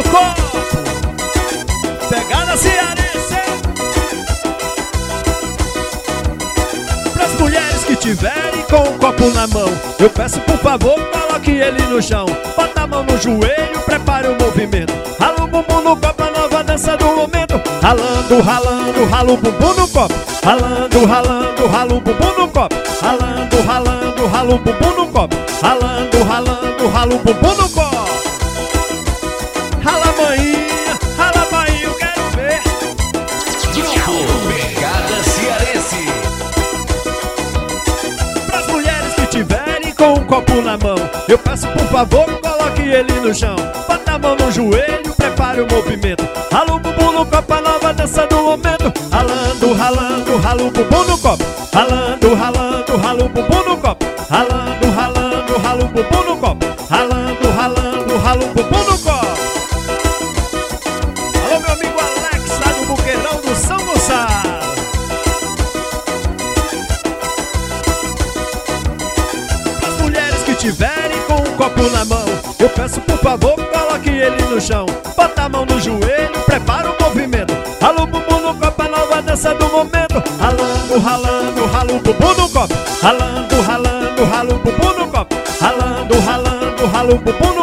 no copo. Pegada cearense. Pras mulheres que tiverem com o copo na mão, eu peço por favor, coloque ele no chão. Bota a mão no joelho, prepare o movimento. Rala o bumbum no copo, a nova dança do momento. Ralando, ralando, rala o bumbum no copo. Ralando, ralando, rala o bumbum no copo. Ralando, ralando, rala o bumbum no copo. Ralando, ralando, rala o bumbum no copo. Rala maninha, eu quero ver. Grupo Pegada Cearense. Pras mulheres que tiverem com um copo na mão, eu peço por favor, coloque ele no chão. Bota a mão no joelho, prepare o movimento. Rala o bumbum no copo, a nova dança do momento. Ralando, ralando, rala o bumbum no copo. Ralando, ralando, rala o bumbum no copo. Ralando, ralando, rala o bumbum no copo. Ralando, ralando, rala o bumbum no copo. Alô, meu amigo Alex, lá do Buqueirão do São Gonçalo. As mulheres que tiverem com um copo na mão, eu peço por favor, coloque ele no chão. Bota a mão no joelho, prepara o movimento. Rala o bumbum no copo, a nova dança do momento. Ralando, ralando, rala o bumbum no copo. Ralando, ralando, rala o bumbum no copo. Ralando, ralando, rala o bumbum no